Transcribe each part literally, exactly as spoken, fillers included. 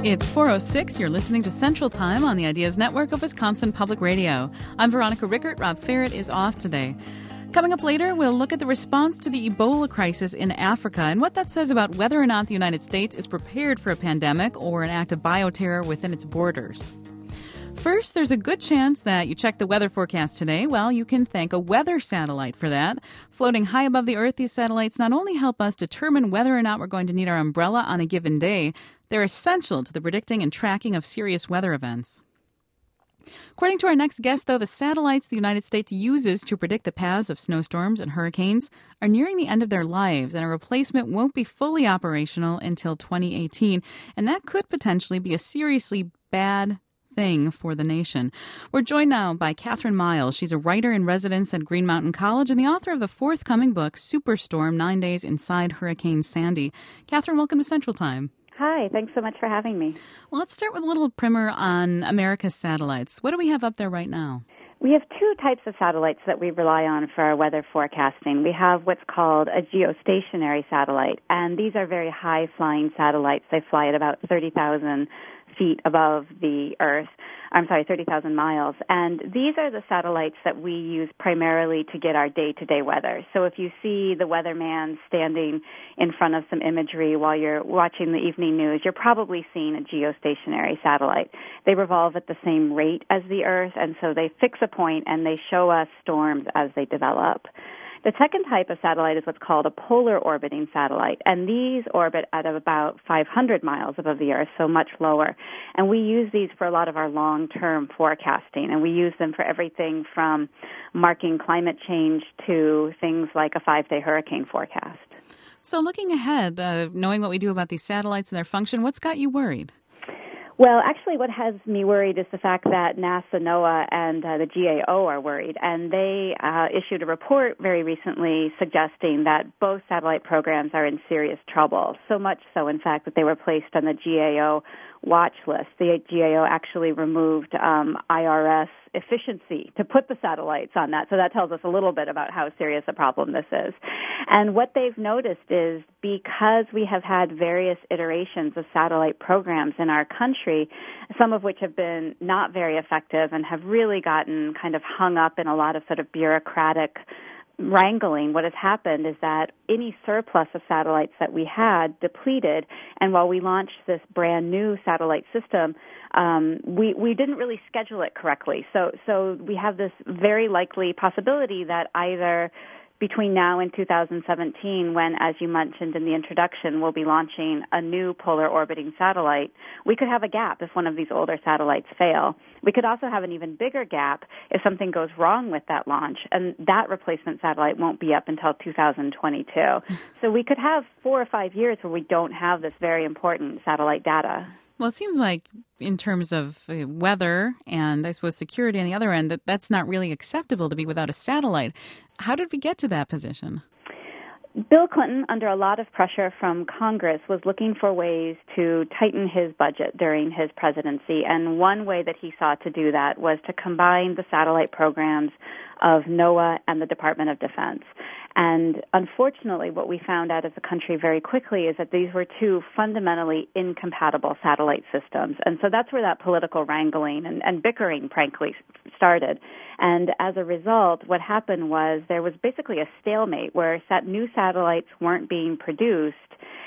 It's four oh six. You're listening to Central Time on the Ideas Network of Wisconsin Public Radio. I'm Veronica Rickert. Rob Ferret is off today. Coming up later, we'll look at the response to the Ebola crisis in Africa and what that says about whether or not the United States is prepared for a pandemic or an act of bioterror within its borders. First, there's a good chance that you check the weather forecast today. Well, you can thank a weather satellite for that. Floating high above the Earth, these satellites not only help us determine whether or not we're going to need our umbrella on a given day, they're essential to the predicting and tracking of serious weather events. According to our next guest, though, the satellites the United States uses to predict the paths of snowstorms and hurricanes are nearing the end of their lives, and a replacement won't be fully operational until twenty eighteen, and that could potentially be a seriously bad thing for the nation. We're joined now by Catherine Miles. She's a writer in residence at Green Mountain College and the author of the forthcoming book, Superstorm, Nine Days Inside Hurricane Sandy. Catherine, welcome to Central Time. Hi, thanks so much for having me. Well, let's start with a little primer on America's satellites. What do we have up there right now? We have two types of satellites that we rely on for our weather forecasting. We have what's called a geostationary satellite, and these are very high-flying satellites. They fly at about thirty thousand feet above the Earth. I'm sorry, thirty thousand miles. And these are the satellites that we use primarily to get our day-to-day weather. So if you see the weatherman standing in front of some imagery while you're watching the evening news, you're probably seeing a geostationary satellite. They revolve at the same rate as the Earth, and so they fix a point and they show us storms as they develop. The second type of satellite is what's called a polar orbiting satellite, and these orbit at about five hundred miles above the Earth, so much lower. And we use these for a lot of our long-term forecasting, and we use them for everything from marking climate change to things like a five-day hurricane forecast. So looking ahead, uh, knowing what we do about these satellites and their function, what's got you worried? Well, actually, what has me worried is the fact that NASA, NOAA, and uh, the G A O are worried, and they uh, issued a report very recently suggesting that both satellite programs are in serious trouble, so much so, in fact, that they were placed on the G A O watch list. The G A O actually removed um, I R S efficiency to put the satellites on that, so that tells us a little bit about how serious a problem this is. And what they've noticed is because we have had various iterations of satellite programs in our country, some of which have been not very effective and have really gotten kind of hung up in a lot of sort of bureaucratic wrangling, what has happened is that any surplus of satellites that we had depleted, and while we launched this brand new satellite system, um, we, we didn't really schedule it correctly. So, so we have this very likely possibility that either between now and two thousand seventeen, when, as you mentioned in the introduction, we'll be launching a new polar orbiting satellite, we could have a gap if one of these older satellites fail. We could also have an even bigger gap if something goes wrong with that launch, and that replacement satellite won't be up until two thousand twenty-two. So we could have four or five years where we don't have this very important satellite data. Well, it seems like in terms of uh, weather and, I suppose, security on the other end, that that's not really acceptable to be without a satellite. How did we get to that position? Bill Clinton, under a lot of pressure from Congress, was looking for ways to tighten his budget during his presidency, and one way that he sought to do that was to combine the satellite programs of NOAA and the Department of Defense. And unfortunately, what we found out as a country very quickly is that these were two fundamentally incompatible satellite systems. And so that's where that political wrangling and, and bickering, frankly, started. And as a result, what happened was there was basically a stalemate where sat- new satellites weren't being produced,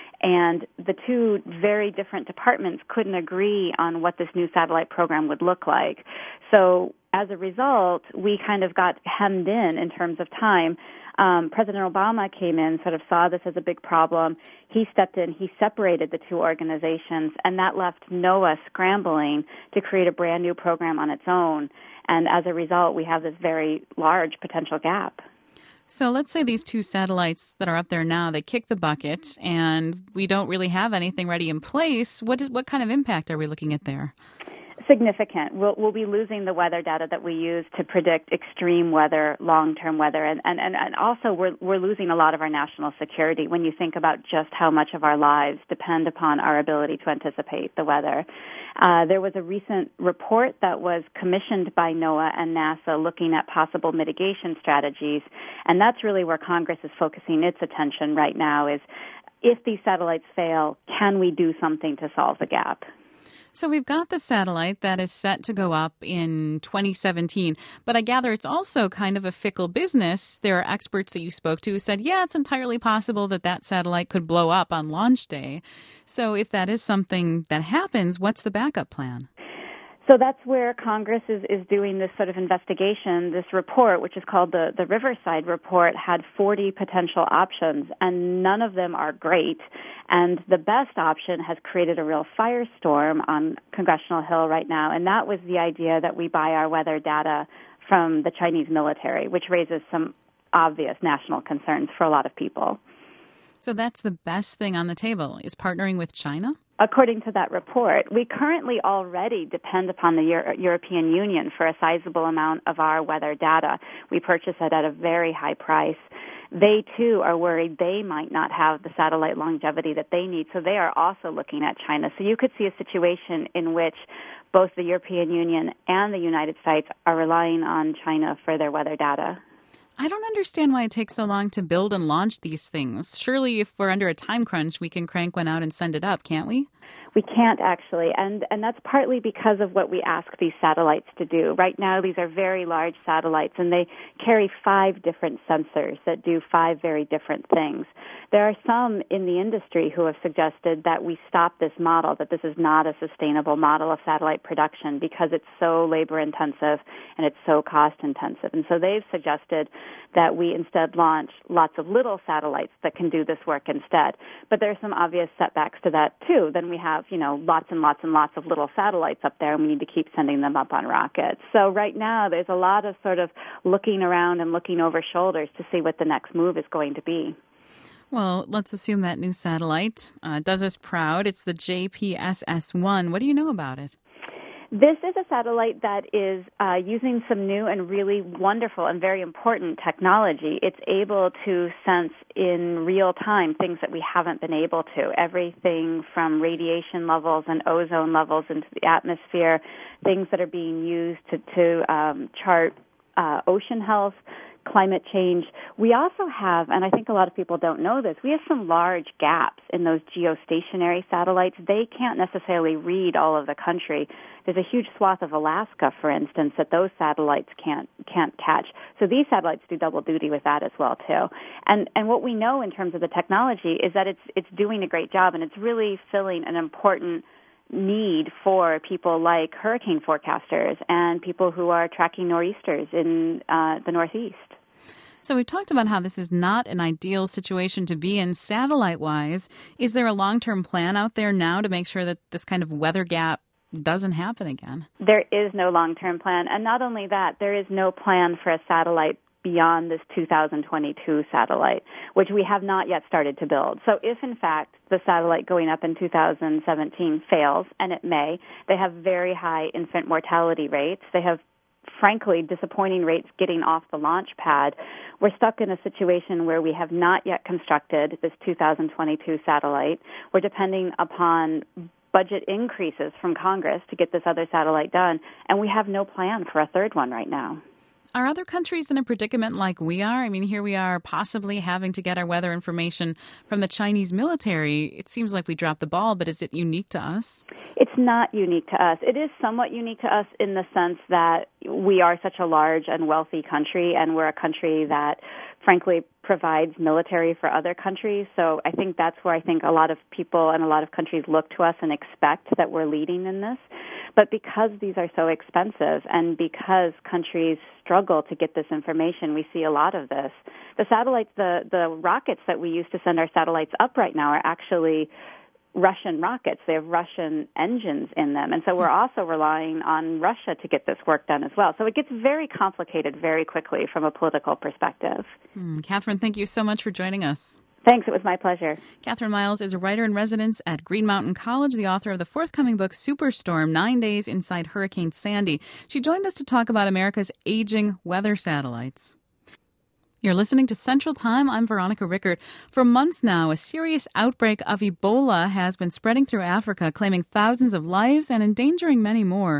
and the two very different departments couldn't agree on what this new satellite program would look like. So as a result, we kind of got hemmed in in terms of time. Um, President Obama came in, sort of saw this as a big problem. He stepped in, he separated the two organizations, and that left NOAA scrambling to create a brand new program on its own. And as a result, we have this very large potential gap. So let's say these two satellites that are up there now, they kick the bucket, and we don't really have anything ready in place. What is, what kind of impact are we looking at there? Significant. We'll, we'll be losing the weather data that we use to predict extreme weather, long-term weather, and, and, and also we're, we're losing a lot of our national security when you think about just how much of our lives depend upon our ability to anticipate the weather. Uh, there was a recent report that was commissioned by NOAA and NASA looking at possible mitigation strategies, and that's really where Congress is focusing its attention right now is if these satellites fail, can we do something to solve the gap? So we've got the satellite that is set to go up in twenty seventeen, but I gather it's also kind of a fickle business. There are experts that you spoke to who said, yeah, it's entirely possible that that satellite could blow up on launch day. So if that is something that happens, what's the backup plan? So that's where Congress is, is doing this sort of investigation. This report, which is called the, the Riverside Report, had forty potential options, and none of them are great. And the best option has created a real firestorm on Congressional Hill right now, and that was the idea that we buy our weather data from the Chinese military, which raises some obvious national concerns for a lot of people. So that's the best thing on the table, is partnering with China? According to that report, we currently already depend upon the Euro- European Union for a sizable amount of our weather data. We purchase it at a very high price. They, too, are worried they might not have the satellite longevity that they need, so they are also looking at China. So you could see a situation in which both the European Union and the United States are relying on China for their weather data. I don't understand why it takes so long to build and launch these things. Surely if we're under a time crunch, we can crank one out and send it up, can't we? We can't actually, and, and that's partly because of what we ask these satellites to do. Right now, these are very large satellites, and they carry five different sensors that do five very different things. There are some in the industry who have suggested that we stop this model, that this is not a sustainable model of satellite production because it's so labor-intensive and it's so cost-intensive. And so they've suggested that we instead launch lots of little satellites that can do this work instead. But there are some obvious setbacks to that, too. Then we have, you know, lots and lots and lots of little satellites up there, and we need to keep sending them up on rockets. So right now there's a lot of sort of looking around and looking over shoulders to see what the next move is going to be. Well, let's assume that new satellite uh, does us proud. It's the J P S S one. What do you know about it? This is a satellite that is uh, using some new and really wonderful and very important technology. It's able to sense in real time things that we haven't been able to. Everything from radiation levels and ozone levels into the atmosphere, things that are being used to, to um, chart uh, ocean health, climate change. We also have, and I think a lot of people don't know this, we have some large gaps in those geostationary satellites. They can't necessarily read all of the country. There's a huge swath of Alaska, for instance, that those satellites can't can't catch. So these satellites do double duty with that as well, too. And and what we know in terms of the technology is that it's it's doing a great job, and it's really filling an important need for people like hurricane forecasters and people who are tracking nor'easters in uh, the Northeast. So we've talked about how this is not an ideal situation to be in satellite-wise. Is there a long-term plan out there now to make sure that this kind of weather gap doesn't happen again? There is no long-term plan. And not only that, there is no plan for a satellite beyond this two thousand twenty-two satellite, which we have not yet started to build. So if, in fact, the satellite going up in two thousand seventeen fails, and it may, they have very high infant mortality rates. They have, frankly, disappointing rates getting off the launch pad. We're stuck in a situation where we have not yet constructed this two thousand twenty-two satellite. We're depending upon budget increases from Congress to get this other satellite done, and we have no plan for a third one right now. Are other countries in a predicament like we are? I mean, here we are possibly having to get our weather information from the Chinese military. It seems like we dropped the ball, but is it unique to us? It's not unique to us. It is somewhat unique to us in the sense that we are such a large and wealthy country, and we're a country that, frankly, provides military for other countries. So I think that's where I think a lot of people and a lot of countries look to us and expect that we're leading in this. But because these are so expensive and because countries struggle to get this information, we see a lot of this. The satellites, the, the rockets that we use to send our satellites up right now are actually Russian rockets. They have Russian engines in them. And so we're also relying on Russia to get this work done as well. So it gets very complicated very quickly from a political perspective. Hmm. Catherine, thank you so much for joining us. Thanks. It was my pleasure. Catherine Miles is a writer-in-residence at Green Mountain College, the author of the forthcoming book, Superstorm, Nine Days Inside Hurricane Sandy. She joined us to talk about America's aging weather satellites. You're listening to Central Time. I'm Veronica Rickert. For months now, a serious outbreak of Ebola has been spreading through Africa, claiming thousands of lives and endangering many more.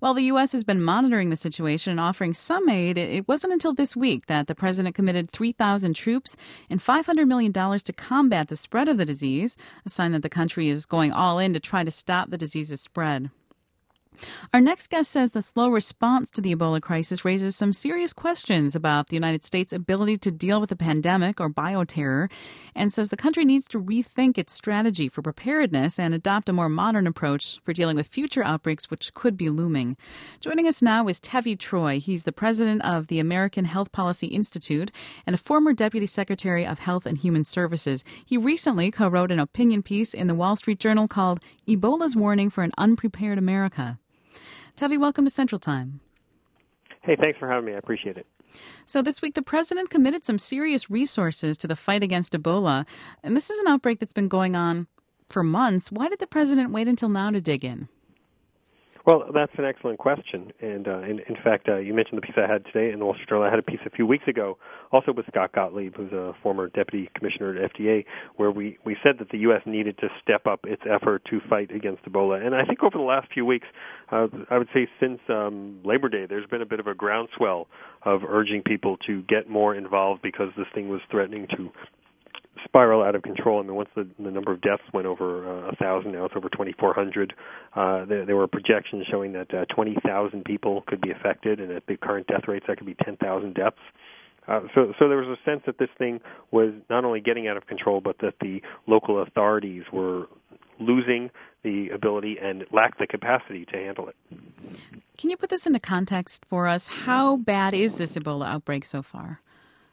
While the U S has been monitoring the situation and offering some aid, it wasn't until this week that the president committed three thousand troops and five hundred million dollars to combat the spread of the disease, a sign that the country is going all in to try to stop the disease's spread. Our next guest says the slow response to the Ebola crisis raises some serious questions about the United States' ability to deal with the pandemic or bioterror, and says the country needs to rethink its strategy for preparedness and adopt a more modern approach for dealing with future outbreaks which could be looming. Joining us now is Tevi Troy. He's the president of the American Health Policy Institute and a former deputy secretary of Health and Human Services. He recently co-wrote an opinion piece in the Wall Street Journal called Ebola's Warning for an Unprepared America. Tevi, welcome to Central Time. Hey, thanks for having me. I appreciate it. So this week, the president committed some serious resources to the fight against Ebola. And this is an outbreak that's been going on for months. Why did the president wait until now to dig in? Well, that's an excellent question. And uh, in, in fact, uh, you mentioned the piece I had today in the Wall Street Journal. I had a piece a few weeks ago, also with Scott Gottlieb, who's a former deputy commissioner at F D A, where we, we said that the U S needed to step up its effort to fight against Ebola. And I think over the last few weeks, uh, I would say since um, Labor Day, there's been a bit of a groundswell of urging people to get more involved because this thing was threatening to spiral out of control. I mean, once the, the number of deaths went over uh, one thousand, now it's over twenty-four hundred. Uh, there, there were projections showing that uh, twenty thousand people could be affected, and at the current death rates, that could be ten thousand deaths. Uh, so, so there was a sense that this thing was not only getting out of control, but that the local authorities were losing the ability and lacked the capacity to handle it. Can you put this into context for us? How bad is this Ebola outbreak so far?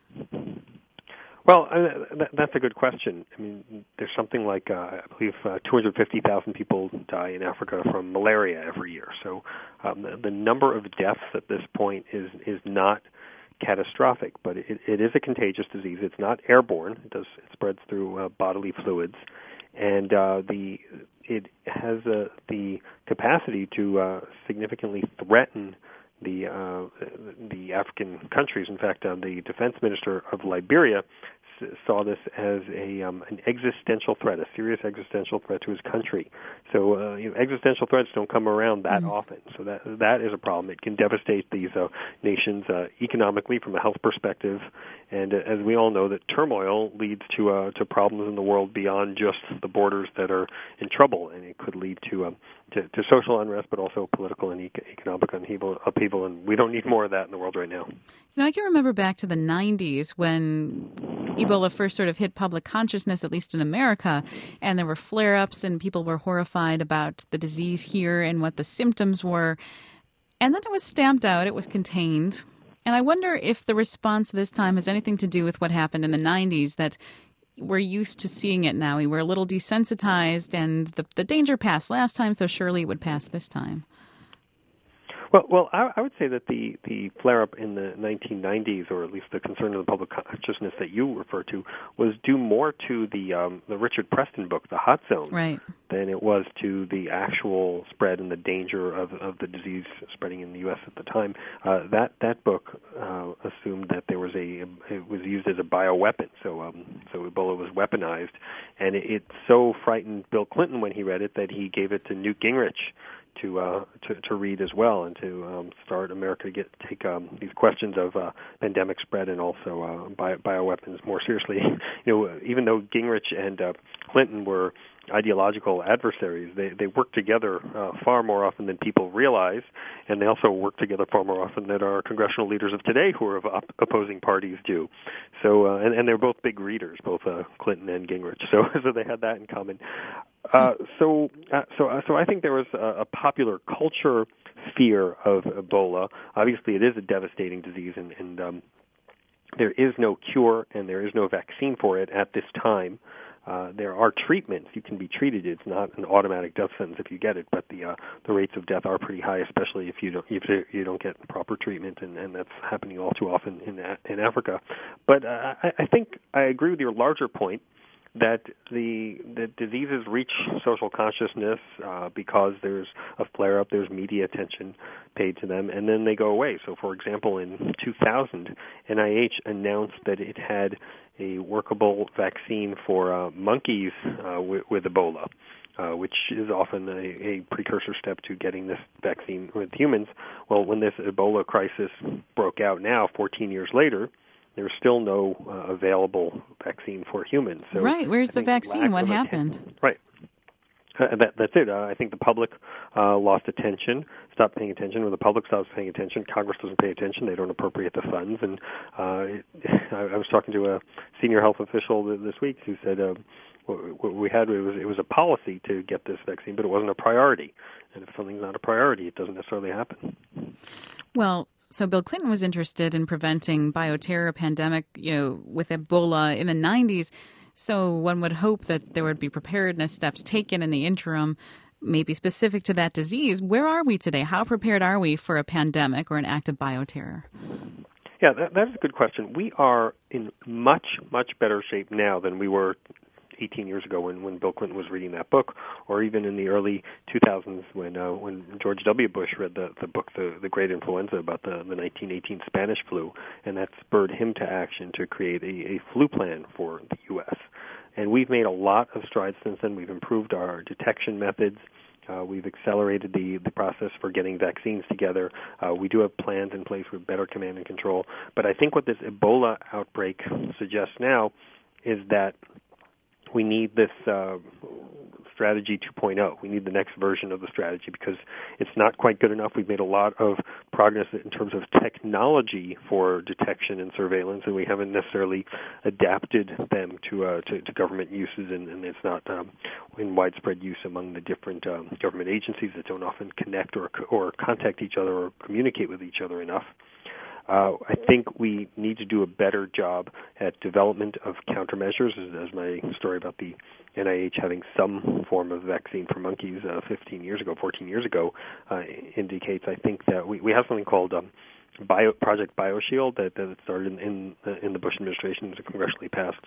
Well, uh, that, that's a good question. I mean, there's something like, uh, I believe, uh, two hundred fifty thousand people die in Africa from malaria every year. So um, the, the number of deaths at this point is is not catastrophic, but it, it is a contagious disease. It's not airborne. It does it spreads through uh, bodily fluids, and uh, the it has uh, the capacity to uh, significantly threaten the uh, the African countries. In fact, uh, the defense minister of Liberia s- saw this as a um, an existential threat, a serious existential threat to his country. So, uh, you know, existential threats don't come around that mm. often. So that that is a problem. It can devastate these uh, nations uh, economically from a health perspective, and uh, as we all know, that turmoil leads to uh, to problems in the world beyond just the borders that are in trouble, and it could lead to um, to, to social unrest, but also political and e- economic upheaval, upheaval, and we don't need more of that in the world right now. You know, I can remember back to the nineties when Ebola first sort of hit public consciousness, at least in America, and there were flare-ups and people were horrified about the disease here and what the symptoms were. And then it was stamped out, it was contained. And I wonder if the response this time has anything to do with what happened in the nineties, that we're used to seeing it now. We were a little desensitized, and the, the danger passed last time, so surely it would pass this time. Well, well, I, I would say that the, the flare-up in the nineteen nineties, or at least the concern of the public consciousness that you refer to, was due more to the um, the Richard Preston book, The Hot Zone, right, than it was to the actual spread and the danger of, of the disease spreading in the U S at the time. Uh, that that book uh, assumed that there was a it was used as a bioweapon, so um, so Ebola was weaponized, and it, it so frightened Bill Clinton when he read it that he gave it to Newt Gingrich to uh, to, to read as well, and to um, start America to get take um, these questions of uh, pandemic spread and also uh, bio, bioweapons more seriously. You know, even though Gingrich and uh, Clinton were ideological adversaries, they they worked together uh, far more often than people realize, and they also work together far more often than our congressional leaders of today, who are of op- opposing parties, do. So, uh, and, and they're both big readers, both uh, Clinton and Gingrich. So, so they had that in common. Uh, so, uh, so, uh, so I think there was a, a popular culture fear of Ebola. Obviously, it is a devastating disease, and, and um, there is no cure and there is no vaccine for it at this time. Uh, there are treatments. You can be treated. It's not an automatic death sentence if you get it, but the uh, the rates of death are pretty high, especially if you don't if you don't get proper treatment, and, and that's happening all too often in in Africa. But uh, I, I think I agree with your larger point that the the diseases reach social consciousness uh, because there's a flare-up, there's media attention paid to them, and then they go away. So, for example, in two thousand, N I H announced that it had a workable vaccine for uh, monkeys uh, with, with Ebola. uh, which is often a, a precursor step to getting this vaccine with humans. Well, when this Ebola crisis broke out now, fourteen years later, there's still no uh, available vaccine for humans. So right. Where's the vaccine? What happened? Attention, right. Uh, that, that's it. Uh, I think the public uh, lost attention, stopped paying attention. When the public stops paying attention, Congress doesn't pay attention. They don't appropriate the funds. And uh, it, I, I was talking to a senior health official this week who said uh, what we had it was it was a policy to get this vaccine, but it wasn't a priority. And if something's not a priority, it doesn't necessarily happen. Well, so Bill Clinton was interested in preventing bioterror pandemic, you know, with Ebola in the nineties. So one would hope that there would be preparedness steps taken in the interim, maybe specific to that disease. Where are we today? How prepared are we for a pandemic or an act of bioterror? Yeah, that, that's a good question. We are in much, much better shape now than we were eighteen years ago when, when Bill Clinton was reading that book, or even in the early two thousands when uh, when George W. Bush read the, the book, the, the Great Influenza, about the, the nineteen eighteen Spanish flu, and that spurred him to action to create a, a flu plan for the U S. And we've made a lot of strides since then. We've improved our detection methods. Uh, we've accelerated the, the process for getting vaccines together. Uh, we do have plans in place with better command and control. But I think what this Ebola outbreak suggests now is that we need this uh, strategy two point oh. We need the next version of the strategy because it's not quite good enough. We've made a lot of progress in terms of technology for detection and surveillance, and we haven't necessarily adapted them to uh, to, to government uses, and, and it's not um, in widespread use among the different um, government agencies that don't often connect or or contact each other or communicate with each other enough. Uh, I think we need to do a better job at development of countermeasures, as, as my story about the N I H having some form of vaccine for monkeys uh, fifteen years ago, fourteen years ago, uh, indicates. I think that we, we have something called um, Bio, Project BioShield that, that started in, in, the, in the Bush administration. It's a congressionally passed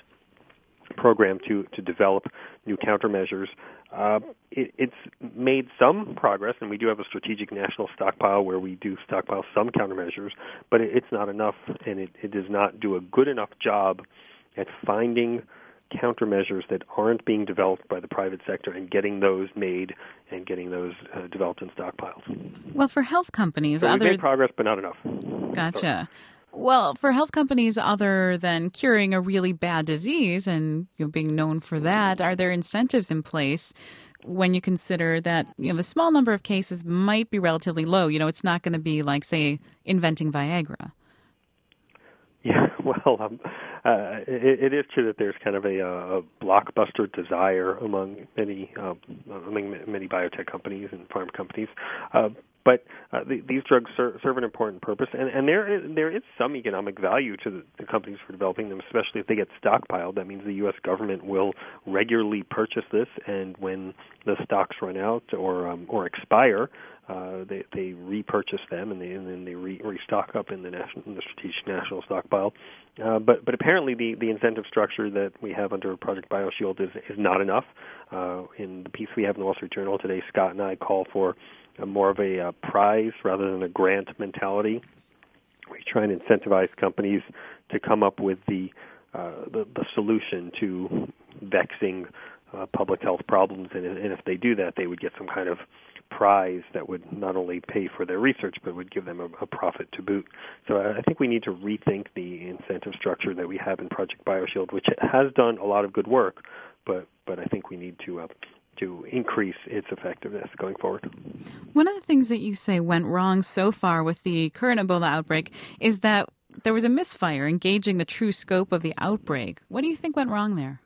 program to, to develop new countermeasures. Uh, it, it's made some progress, and we do have a strategic national stockpile where we do stockpile some countermeasures, but it, it's not enough, and it, it does not do a good enough job at finding countermeasures that aren't being developed by the private sector and getting those made and getting those uh, developed in stockpiles. Well, for health companies, so other... we've made progress, but not enough. Gotcha. Sorry. Well, for health companies, other than curing a really bad disease and you know, being known for that, are there incentives in place when you consider that you know the small number of cases might be relatively low? You know, it's not going to be like, say, inventing Viagra. Yeah, well, um, uh, it, it is true that there's kind of a, a blockbuster desire among many uh, among many biotech companies and pharma companies. Uh, But uh, the, these drugs ser- serve an important purpose, and, and there is, there is some economic value to the, the companies for developing them, especially if they get stockpiled. That means the U S government will regularly purchase this, and when the stocks run out or um, or expire, uh, they they repurchase them, and, they, and then they re- restock up in the national, in the strategic national stockpile. Uh, but but apparently the, the incentive structure that we have under Project BioShield is is not enough. Uh, in the piece we have in the Wall Street Journal today, Scott and I call for Uh, more of a uh, prize rather than a grant mentality. We try and incentivize companies to come up with the uh, the, the solution to vexing uh, public health problems, and, and if they do that, they would get some kind of prize that would not only pay for their research, but would give them a, a profit to boot. So I, I think we need to rethink the incentive structure that we have in Project BioShield, which has done a lot of good work, but but I think we need to uh, to increase its effectiveness going forward. One of the things that you say went wrong so far with the current Ebola outbreak is that there was a misfire in gauging the true scope of the outbreak. What do you think went wrong there?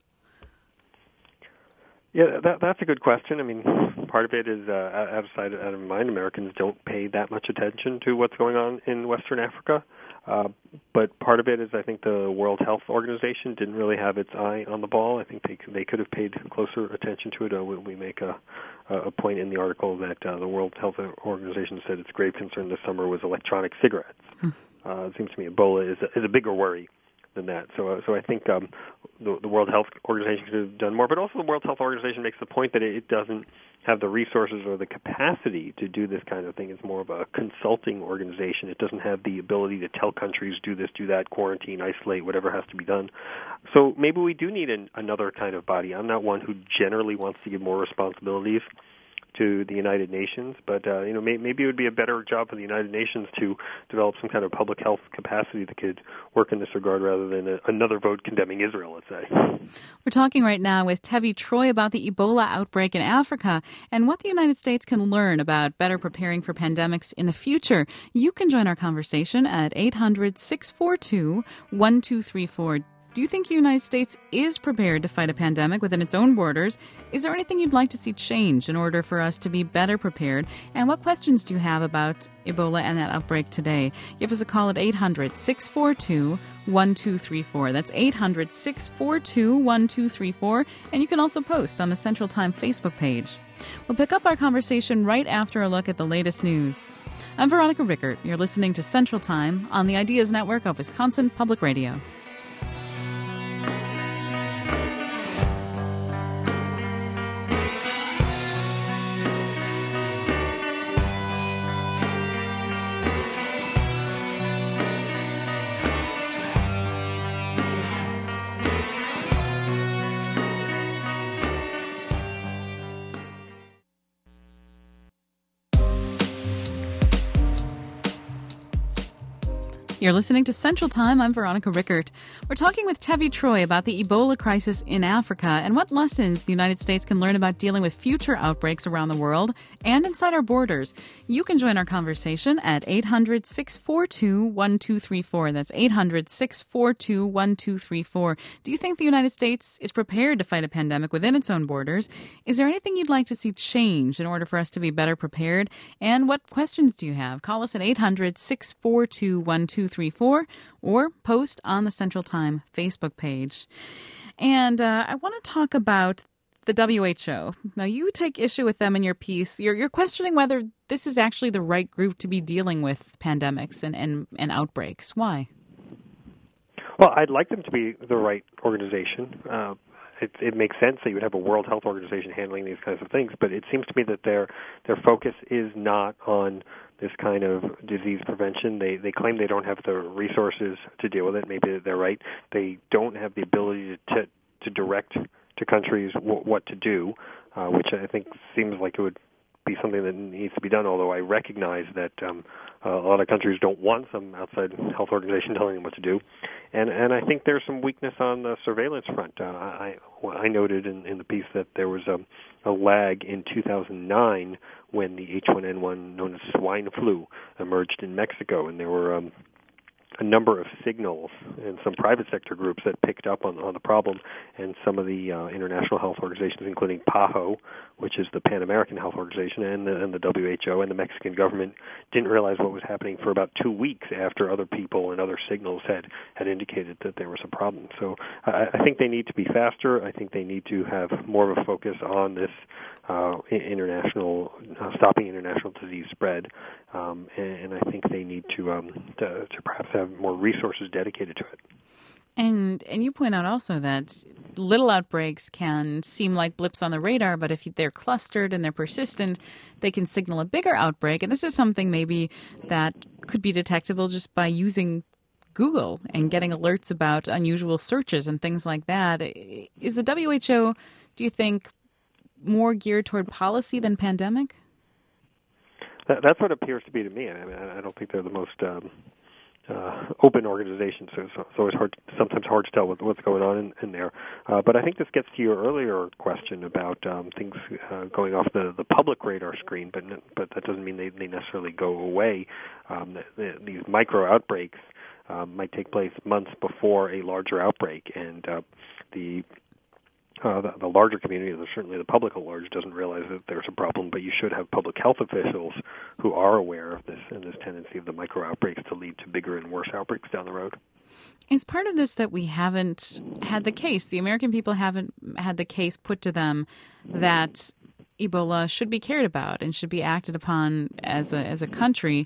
Yeah, that, that's a good question. I mean, part of it is uh, out of sight, out of mind. Americans don't pay that much attention to what's going on in Western Africa. Uh, but part of it is I think the World Health Organization didn't really have its eye on the ball. I think they they could have paid closer attention to it. Uh, we, we make a, a point in the article that uh, the World Health Organization said its grave concern this summer was electronic cigarettes. Hmm. Uh, it seems to me Ebola is a, is a bigger worry than that. So, uh, so I think um, the, the World Health Organization could have done more, but also the World Health Organization makes the point that it, it doesn't have the resources or the capacity to do this kind of thing. It's more of a consulting organization. It doesn't have the ability to tell countries, do this, do that, quarantine, isolate, whatever has to be done. So maybe we do need an, another kind of body. I'm not one who generally wants to give more responsibilities to the United Nations, but uh, you know, may, maybe it would be a better job for the United Nations to develop some kind of public health capacity that could work in this regard rather than a, another vote condemning Israel, let's say. We're talking right now with Tevi Troy about the Ebola outbreak in Africa and what the United States can learn about better preparing for pandemics in the future. You can join our conversation at eight hundred, six four two, one two three four. Do you think the United States is prepared to fight a pandemic within its own borders? Is there anything you'd like to see change in order for us to be better prepared? And what questions do you have about Ebola and that outbreak today? Give us a call at eight hundred, six four two, one two three four. That's eight hundred, six four two, one two three four. And you can also post on the Central Time Facebook page. We'll pick up our conversation right after a look at the latest news. I'm Veronica Rickert. You're listening to Central Time on the Ideas Network of Wisconsin Public Radio. You're listening to Central Time. I'm Veronica Rickert. We're talking with Tevi Troy about the Ebola crisis in Africa and what lessons the United States can learn about dealing with future outbreaks around the world and inside our borders. You can join our conversation at eight hundred, six four two, one two three four. That's eight hundred, six four two, one two three four. Do you think the United States is prepared to fight a pandemic within its own borders? Is there anything you'd like to see change in order for us to be better prepared? And what questions do you have? Call us at eight hundred, six four two, one two three four or post on the Central Time Facebook page. And uh, I want to talk about the W H O. Now, you take issue with them in your piece. You're, you're questioning whether this is actually the right group to be dealing with pandemics and, and, and outbreaks. Why? Well, I'd like them to be the right organization. Uh, it, it makes sense that you would have a World Health Organization handling these kinds of things, but it seems to me that their their focus is not on this kind of disease prevention. They they claim they don't have the resources to deal with it. Maybe they're right. They don't have the ability to to, to direct to countries w- what to do, uh, which I think seems like it would be something that needs to be done, although I recognize that um, uh, a lot of countries don't want some outside health organization telling them what to do. And and I think there's some weakness on the surveillance front. Uh, I I noted in, in the piece that there was a, a lag in two thousand nine when the H one N one, known as swine flu, emerged in Mexico, and there were um, a number of signals in some private sector groups that picked up on, on the problem, and some of the uh, international health organizations, including PAHO, which is the Pan American Health Organization, and the, and the W H O and the Mexican government, didn't realize what was happening for about two weeks after other people and other signals had, had indicated that there was a problem. So I, I think they need to be faster. I think they need to have more of a focus on this uh, international, uh, stopping international disease spread, um, and, and I think they need to, um, to to perhaps have more resources dedicated to it. And and you point out also that little outbreaks can seem like blips on the radar, but if they're clustered and they're persistent, they can signal a bigger outbreak. And this is something maybe that could be detectable just by using Google and getting alerts about unusual searches and things like that. Is the W H O, do you think, more geared toward policy than pandemic? That, that's what it appears to be to me. I mean, I don't think they're the most um, uh, open organization, so it's always hard, sometimes hard to tell what, what's going on in, in there. Uh, but I think this gets to your earlier question about um, things uh, going off the, the public radar screen, but but that doesn't mean they, they necessarily go away. Um, the, the, these micro outbreaks um, might take place months before a larger outbreak, and uh, the Uh, the, the larger community, certainly the public at large, doesn't realize that there's a problem, but you should have public health officials who are aware of this and this tendency of the micro outbreaks to lead to bigger and worse outbreaks down the road. Is part of this that we haven't had the case, the American people haven't had the case put to them that Ebola should be cared about and should be acted upon as a as a country,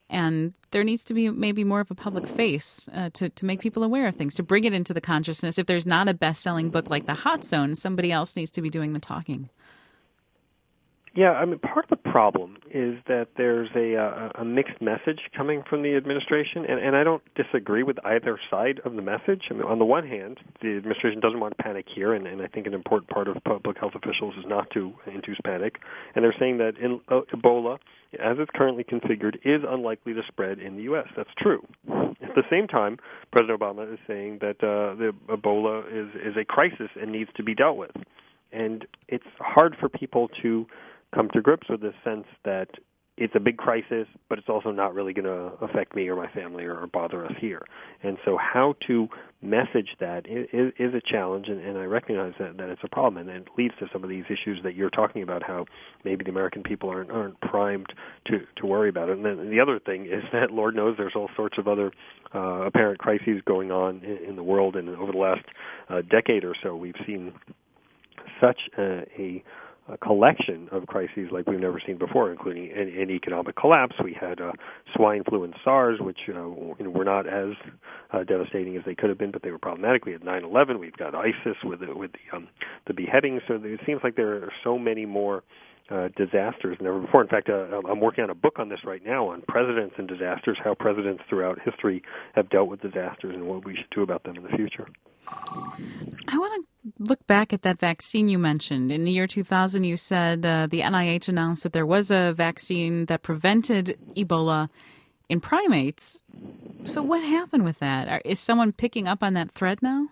And there needs to be maybe more of a public face uh, to, to make people aware of things, to bring it into the consciousness. If there's not a best-selling book like The Hot Zone, somebody else needs to be doing the talking. Yeah, I mean, part of the problem is that there's a, a, a mixed message coming from the administration, and, and I don't disagree with either side of the message. I mean, on the one hand, the administration doesn't want panic here, and, and I think an important part of public health officials is not to induce panic. And they're saying that in, uh, Ebola, as it's currently configured, is unlikely to spread in the U S. That's true. At the same time, President Obama is saying that uh, the Ebola is, is a crisis and needs to be dealt with. And it's hard for people to come to grips with this sense that it's a big crisis, but it's also not really going to affect me or my family or bother us here. And so how to message that is, is a challenge, and, and I recognize that, that it's a problem, and it leads to some of these issues that you're talking about, how maybe the American people aren't, aren't primed to, to worry about it. And then the other thing is that, Lord knows, there's all sorts of other uh, apparent crises going on in, in the world, and over the last uh, decade or so, we've seen such a, a a collection of crises like we've never seen before, including an, an economic collapse. We had uh, swine flu and SARS, which uh, you know, were not as uh, devastating as they could have been, but they were problematic. We had nine eleven. We've got ISIS with the, with the, um, the beheadings. So it seems like there are so many more uh, disasters than ever before. In fact, uh, I'm working on a book on this right now on presidents and disasters, how presidents throughout history have dealt with disasters and what we should do about them in the future. I want to look back at that vaccine you mentioned. In the year two thousand, you said uh, the N I H announced that there was a vaccine that prevented Ebola in primates. So what happened with that? Is someone picking up on that thread now?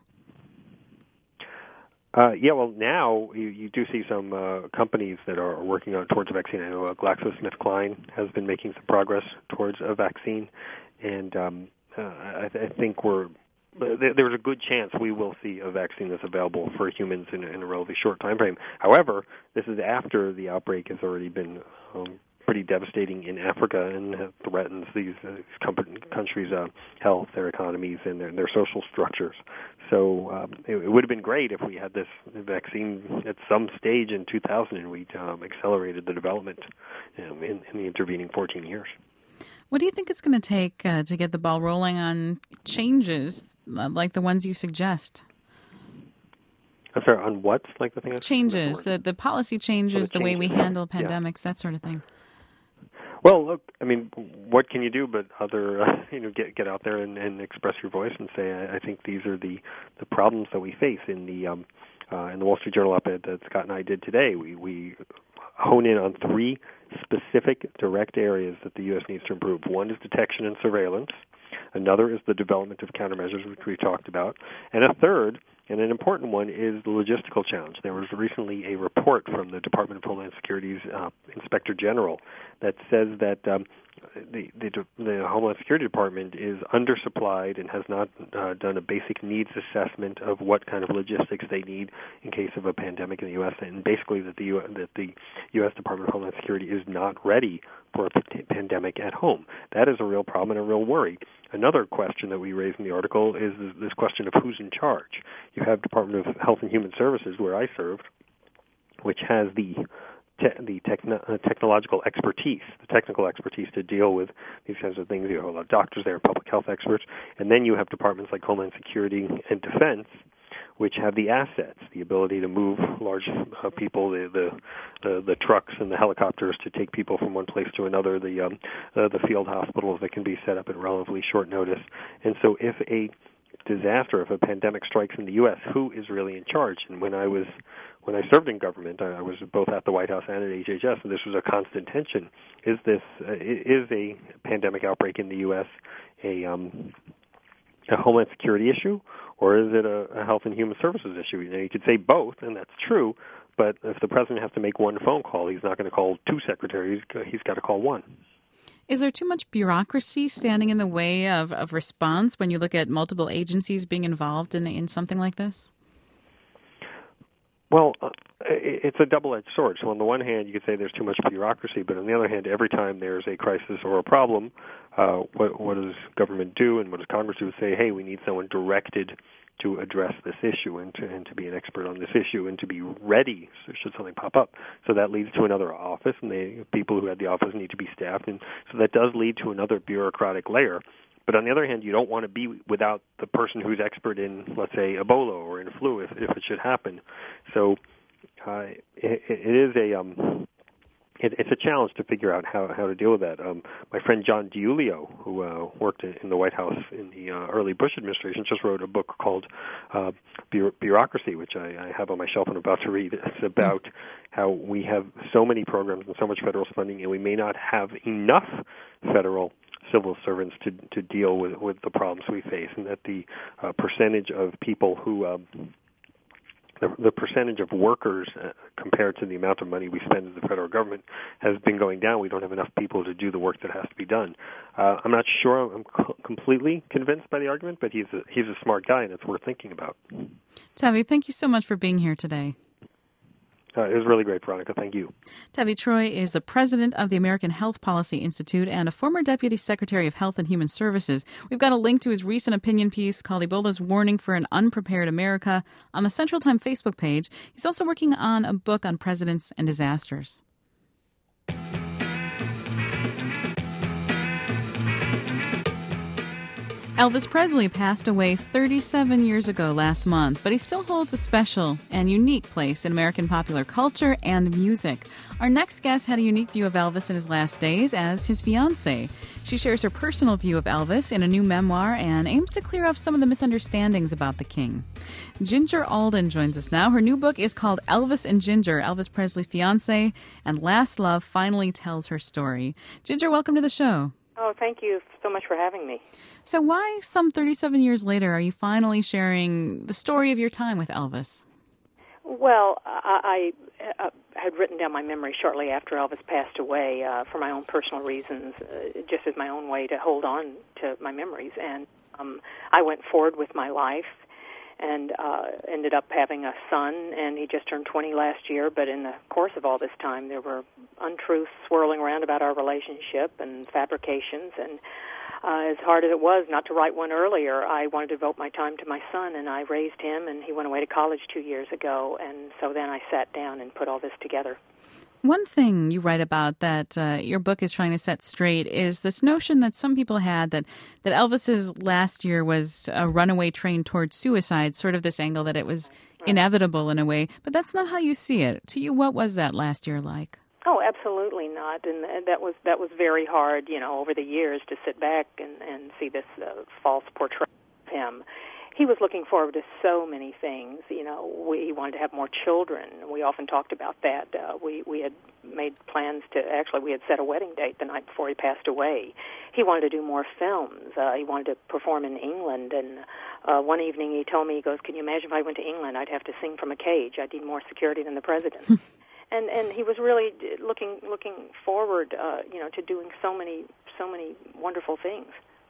Uh, yeah, well, now you, you do see some uh, companies that are working on towards a vaccine. I know uh, GlaxoSmithKline has been making some progress towards a vaccine, and um, uh, I, th- I think we're there's a good chance we will see a vaccine that's available for humans in a, in a relatively short time frame. However, this is after the outbreak has already been um, pretty devastating in Africa and threatens these, uh, these company, countries' uh, health, their economies, and their, their social structures. So um, it, it would have been great if we had this vaccine at some stage in two thousand and we'd um, accelerated the development um, in, in the intervening fourteen years. What do you think it's going to take uh, to get the ball rolling on changes uh, like the ones you suggest? I'm sorry, on what? Like the thing? Changes, the, the policy changes, the, the way we handle pandemics, yeah. That sort of thing. Well, look, I mean, what can you do but other, uh, you know, get get out there and, and express your voice and say, I, I think these are the, the problems that we face. In the um, uh, in the Wall Street Journal op-ed that Scott and I did today, we we hone in on three specific direct areas that the U S needs to improve. One is detection and surveillance. Another is the development of countermeasures, which we talked about. And a third, and an important one, is the logistical challenge. There was recently a report from the Department of Homeland Security's uh, Inspector General that says that um, the, the the Homeland Security Department is undersupplied and has not uh, done a basic needs assessment of what kind of logistics they need in case of a pandemic in the U S, and basically that the U S, that the U S Department of Homeland Security is not ready for a p- pandemic at home. That is a real problem and a real worry. Another question that we raise in the article is this question of who's in charge. You have Department of Health and Human Services, where I served, which has the te- the techno- uh, technological expertise, the technical expertise to deal with these kinds of things. You have a lot of doctors there, public health experts, and then you have departments like Homeland Security and Defense, which have the assets, the ability to move large uh, people, the, the the the trucks and the helicopters to take people from one place to another, the um, uh, the field hospitals that can be set up at relatively short notice. And so if a disaster, if a pandemic strikes in the U S, who is really in charge? And when I was when I served in government, I, I was both at the White House and at H H S, and this was a constant tension. Is this uh, is a pandemic outbreak in the U S a um, a Homeland Security issue, or is it a, a Health and Human Services issue? You know, you could say both, and that's true, but if the president has to make one phone call, he's not going to call two secretaries. He's got to call one. Is there too much bureaucracy standing in the way of, of response when you look at multiple agencies being involved in, in something like this? Well, uh, it's a double-edged sword. So on the one hand, you could say there's too much bureaucracy, but on the other hand, every time there's a crisis or a problem, uh, what, what does government do and what does Congress do? Say, hey, we need someone directed to address this issue and to, and to be an expert on this issue and to be ready should something pop up. So that leads to another office, and the people who had the office need to be staffed, and so that does lead to another bureaucratic layer. But on the other hand, you don't want to be without the person who's expert in, let's say, Ebola or in flu if, if it should happen. So uh, it, it is a um, it, it's a challenge to figure out how, how to deal with that. Um, my friend John DiIulio, who uh, worked in, in the White House in the uh, early Bush administration, just wrote a book called uh, Bureaucracy, which I, I have on my shelf and I'm about to read. It's about how we have so many programs and so much federal funding, and we may not have enough federal civil servants to to deal with, with the problems we face, and that the uh, percentage of people who um, the, the percentage of workers uh, compared to the amount of money we spend as the federal government has been going down. We don't have enough people to do the work that has to be done. Uh, I'm not sure I'm co- completely convinced by the argument, but he's a, he's a smart guy, and it's worth thinking about. Tavi, thank you so much for being here today. Uh, it was really great, Veronica. Thank you. Tavi Troy is the president of the American Health Policy Institute and a former deputy secretary of Health and Human Services. We've got a link to his recent opinion piece called Ebola's Warning for an Unprepared America on the Central Time Facebook page. He's also working on a book on presidents and disasters. Elvis Presley passed away thirty-seven years ago last month, but he still holds a special and unique place in American popular culture and music. Our next guest had a unique view of Elvis in his last days as his fiancée. She shares her personal view of Elvis in a new memoir and aims to clear up some of the misunderstandings about the king. Ginger Alden joins us now. Her new book is called Elvis and Ginger, Elvis Presley's Fiancée, and Last Love finally tells her story. Ginger, welcome to the show. Oh, thank you so much for having me. So why, some thirty-seven years later, are you finally sharing the story of your time with Elvis? Well, I, I uh, had written down my memory shortly after Elvis passed away uh, for my own personal reasons, uh, just as my own way to hold on to my memories. And um, I went forward with my life and uh, ended up having a son, and he just turned twenty last year. But in the course of all this time, there were untruths swirling around about our relationship and fabrications, and uh, as hard as it was not to write one earlier, I wanted to devote my time to my son, and I raised him, and he went away to college two years ago, and so then I sat down and put all this together. One thing you write about that uh, your book is trying to set straight is this notion that some people had that, that Elvis's last year was a runaway train towards suicide, sort of this angle that it was inevitable in a way, but that's not how you see it. To you, what was that last year like? Oh, absolutely not, and, and that was that was very hard, you know, over the years to sit back and, and see this uh, false portrayal of him. He was looking forward to so many things. You know, we, he wanted to have more children. We often talked about that. Uh, we we had made plans to actually we had set a wedding date the night before he passed away. He wanted to do more films. Uh, he wanted to perform in England. And uh, one evening he told me, he goes, "Can you imagine if I went to England? I'd have to sing from a cage. I'd need more security than the president." And and he was really looking looking forward, uh, you know, to doing so many so many wonderful things.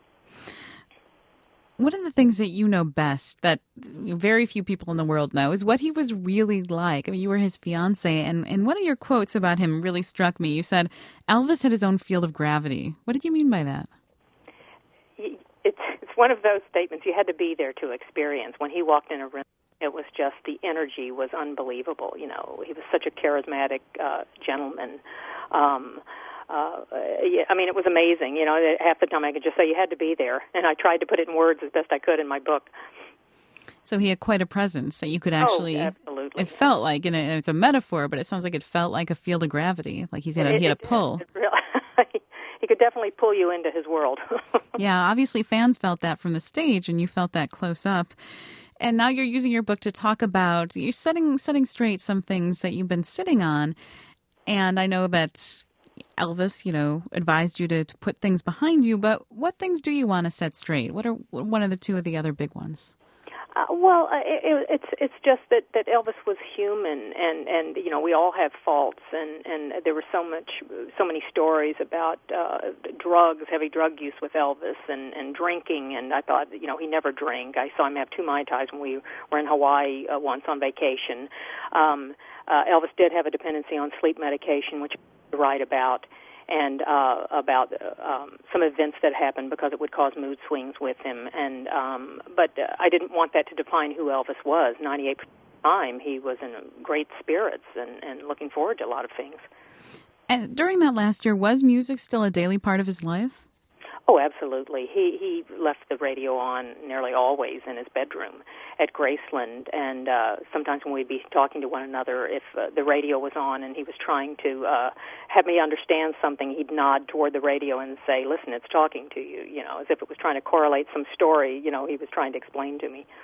One of the things that you know best, that very few people in the world know, is what he was really like. I mean, you were his fiancée, and, and one of your quotes about him really struck me. You said, Elvis had his own field of gravity. What did you mean by that? It's, it's one of those statements you had to be there to experience. When he walked in a room, it was just, the energy was unbelievable. You know, he was such a charismatic uh, gentleman. Um Uh, yeah, I mean, it was amazing. You know, half the time I could just say you had to be there, and I tried to put it in words as best I could in my book. So he had quite a presence that you could actually. Oh, absolutely. It felt like, and it's a metaphor, but it sounds like it felt like a field of gravity. Like he's had a, it, he had it, a pull. It really, he could definitely pull you into his world. Yeah, obviously fans felt that from the stage, and you felt that close up. And now you're using your book to talk about, you're setting setting straight some things that you've been sitting on. And I know that Elvis, you know, advised you to, to put things behind you, but what things do you want to set straight? What are one of the two of the other big ones? Uh, well, uh, it, it's it's just that, that Elvis was human, and, and you know, we all have faults, and, and there were so much so many stories about uh, drugs, heavy drug use with Elvis, and, and drinking. And I thought, you know, he never drank. I saw him have two Mai Tais when we were in Hawaii uh, once on vacation. Um, uh, Elvis did have a dependency on sleep medication, which I write about. and uh, about um, some events that happened because it would cause mood swings with him. And um, but uh, I didn't want that to define who Elvis was. ninety-eight percent of the time, he was in great spirits and, and looking forward to a lot of things. And during that last year, was music still a daily part of his life? Oh, absolutely. He he left the radio on nearly always in his bedroom at Graceland, and uh, sometimes when we'd be talking to one another, if uh, the radio was on and he was trying to uh, have me understand something, he'd nod toward the radio and say, "Listen, it's talking to you," you know, as if it was trying to correlate some story, you know, he was trying to explain to me.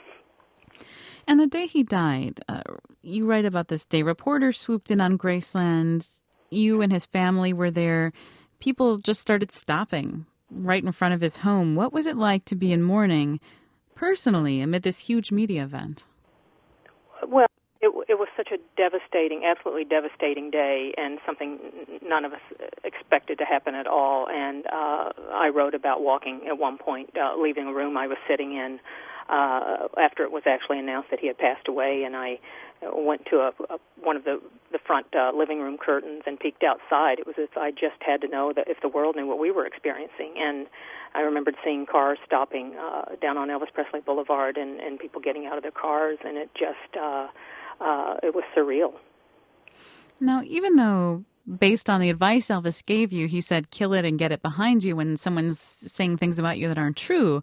And the day he died, uh, you write about this day. Reporters swooped in on Graceland. You and his family were there. People just started stopping right in front of his home. What was it like to be in mourning personally amid this huge media event? Well, it, it was such a devastating, absolutely devastating day, and something none of us expected to happen at all. And uh, I wrote about walking at one point, uh, leaving a room I was sitting in uh, after it was actually announced that he had passed away, and I went to a, a, one of the, the front uh, living room curtains and peeked outside. It was as if I just had to know that if the world knew what we were experiencing. And I remembered seeing cars stopping uh, down on Elvis Presley Boulevard and, and people getting out of their cars, and it just, uh, uh, it was surreal. Now, even though based on the advice Elvis gave you, he said, kill it and get it behind you when someone's saying things about you that aren't true,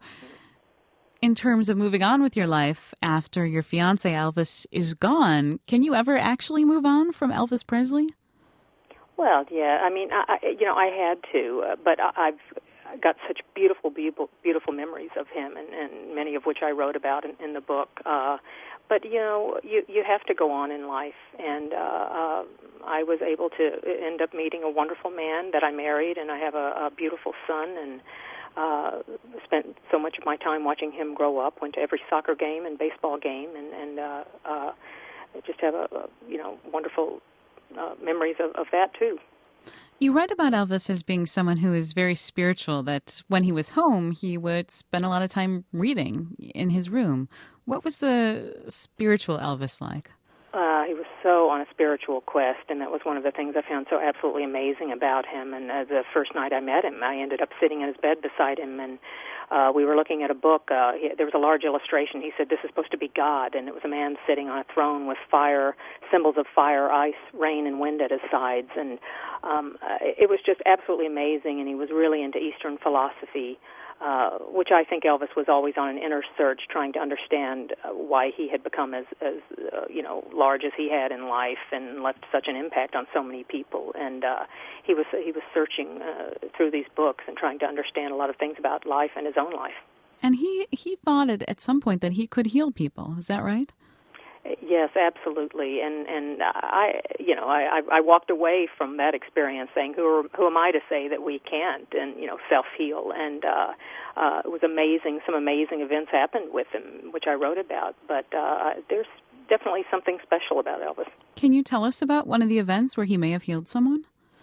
in terms of moving on with your life after your fiancé Elvis is gone, can you ever actually move on from Elvis Presley? Well, yeah. I mean, I, you know, I had to, uh, but I, I've got such beautiful, beautiful, beautiful memories of him, and, and many of which I wrote about in, in the book. Uh, but you know, you you have to go on in life, and uh, uh, I was able to end up meeting a wonderful man that I married, and I have a, a beautiful son, and Uh, spent so much of my time watching him grow up. Went to every soccer game and baseball game, and, and uh, uh, just have a, a you know wonderful uh, memories of, of that too. You write about Elvis as being someone who is very spiritual. That when he was home, he would spend a lot of time reading in his room. What was the spiritual Elvis like? Uh, he was so on a spiritual quest, and that was one of the things I found so absolutely amazing about him. And uh, the first night I met him, I ended up sitting in his bed beside him, and uh, we were looking at a book. Uh, he, there was a large illustration. He said, "This is supposed to be God," and it was a man sitting on a throne with fire, symbols of fire, ice, rain, and wind at his sides. And um, uh, it was just absolutely amazing, and he was really into Eastern philosophy. Uh, which I think Elvis was always on an inner search, trying to understand uh, why he had become as, as uh, you know, large as he had in life and left such an impact on so many people. And uh, he was he was searching uh, through these books and trying to understand a lot of things about life and his own life. And he, he thought it at some point that he could heal people. Is that right? Yes, absolutely, and and I, you know, I, I walked away from that experience saying, who are, who am I to say that we can't, and you know, self heal. And uh, uh, it was amazing. Some amazing events happened with him, which I wrote about. But uh, there's definitely something special about Elvis. Can you tell us about one of the events where he may have healed someone?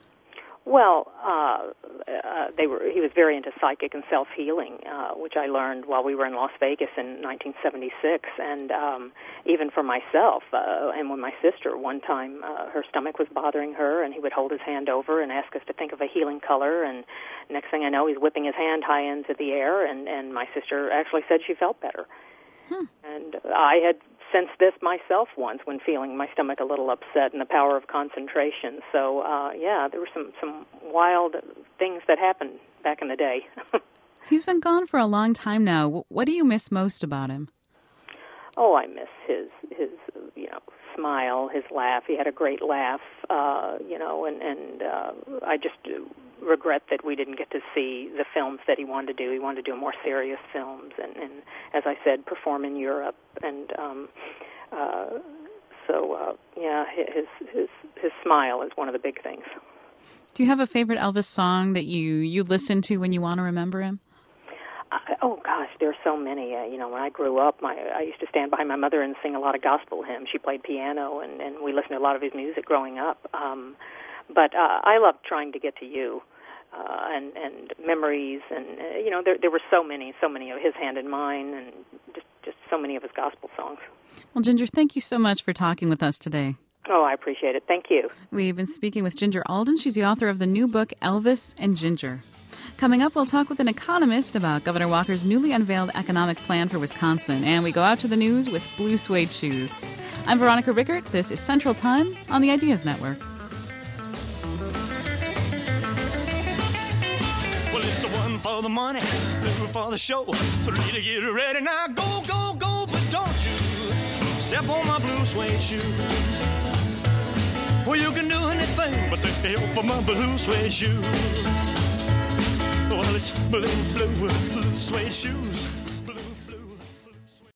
Well, uh, uh, they were. He was very into psychic and self-healing, uh, which I learned while we were in Las Vegas in nineteen seventy-six. And um, even for myself, uh, and when my sister, one time, uh, her stomach was bothering her, and he would hold his hand over and ask us to think of a healing color. And next thing I know, he's whipping his hand high into the air, and, and my sister actually said she felt better. Hmm. And I had sensed this myself once when feeling my stomach a little upset, and the power of concentration. So, uh, yeah, there were some, some wild things that happened back in the day. He's been gone for a long time now. What do you miss most about him? Oh, I miss his, his you know, smile, his laugh. He had a great laugh, uh, you know, and, and uh, I just regret that we didn't get to see the films that he wanted to do. He wanted to do more serious films and, and as I said, perform in Europe. And um, uh, so, uh, yeah, his, his, his smile is one of the big things. Do you have a favorite Elvis song that you, you listen to when you want to remember him? I, oh, gosh, there are so many. Uh, you know, when I grew up, my I used to stand behind my mother and sing a lot of gospel hymns. She played piano, and, and we listened to a lot of his music growing up. Um, but uh, I loved Trying to Get to You. Uh, and, and memories, and, uh, you know, there, there were so many, so many of his Hand in Mine, and just, just so many of his gospel songs. Well, Ginger, thank you so much for talking with us today. Oh, I appreciate it. Thank you. We've been speaking with Ginger Alden. She's the author of the new book, Elvis and Ginger. Coming up, we'll talk with an economist about Governor Walker's newly unveiled economic plan for Wisconsin. And we go out to the news with blue suede shoes. I'm Veronica Rickert. This is Central Time on the Ideas Network. Well, it's a one for the money, two for the show, three to get ready. Now go, go, go, but don't you step on my blue suede shoe. Well, you can do anything but take the help of my blue suede shoe. Well, it's blue, blue, blue suede shoes.